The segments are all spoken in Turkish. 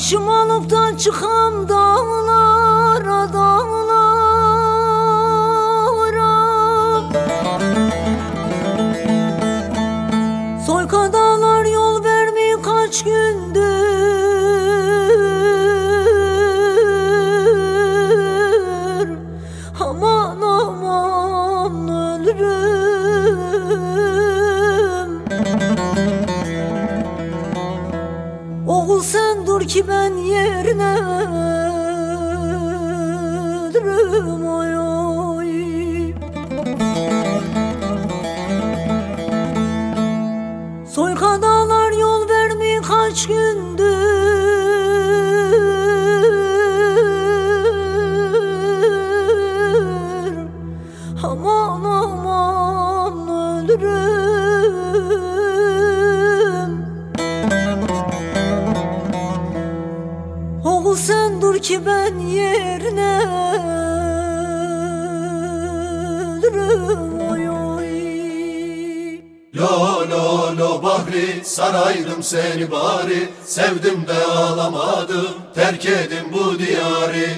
Başım alıp da çıkam dağlara dağlara, soyka dağlar yol vermiyor kaç gündür. Aman aman ölürüm. Oğul sen dur ki ben yerine ölürüm oy oy. Soyka dağlar yol vermiyor kaç gündür. Aman aman ölürüm. Oğul sen dur ki ben yerine ölürüm oy oy. Lo lo lo Bahri, saraydım seni bari, sevdim de ağlamadım, terk edin bu diyarı.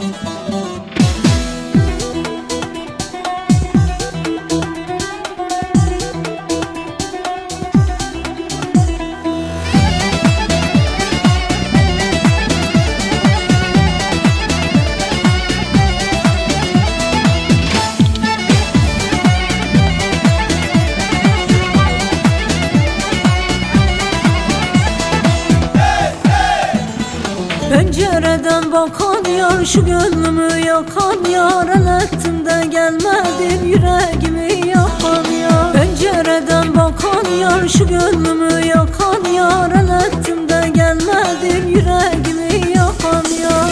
Pencereden bakan yar, şu gönlümü yakan yar, el ettim de gelmedin yüreğimi yakan yar. Pencereden bakan yar, şu gönlümü yakan yar, el ettim de gelmedin yüreğimi yakan yar.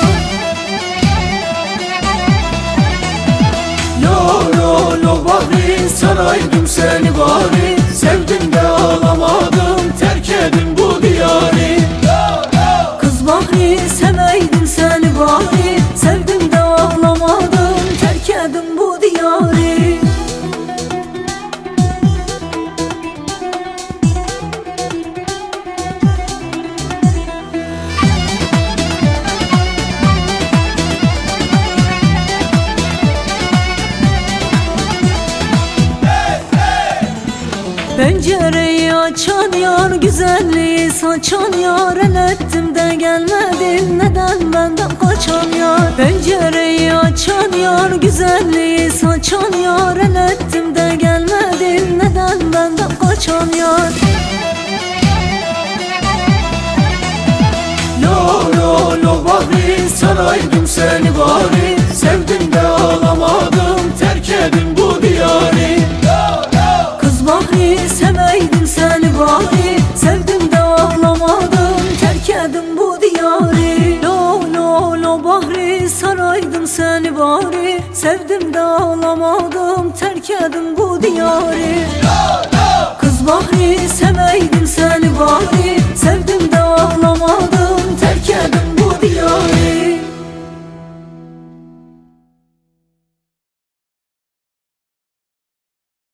Lo lo lo Bahri, saraydım seni bari, sevdim de ağlamadım, terk edin bu diyarı. Kız Bahri seveydim seni bari, sevdim de ağlamadım, terk edin bu diyarı. Pencereyi açan yar, güzelliği saçan yar, el ettim de gelmedin, neden benden kaçan yar. Pencereyi açan yar, güzelliği saçan yar, el ettim de gelmedin, neden benden kaçan yar. Lo lo lo Bahri, saraydım seni bari, sevdim de ağlamadım, terk edin bu diyarı. Kız Bahri seveydim seni bari, sevdim de ağlamadım, terk edin bu diyarı. Lo lo lo Bahri, saraydım seni bari, sevdim de ağlamadım, terk edin bu diyarı. Kız Bahri seveydim seni bari,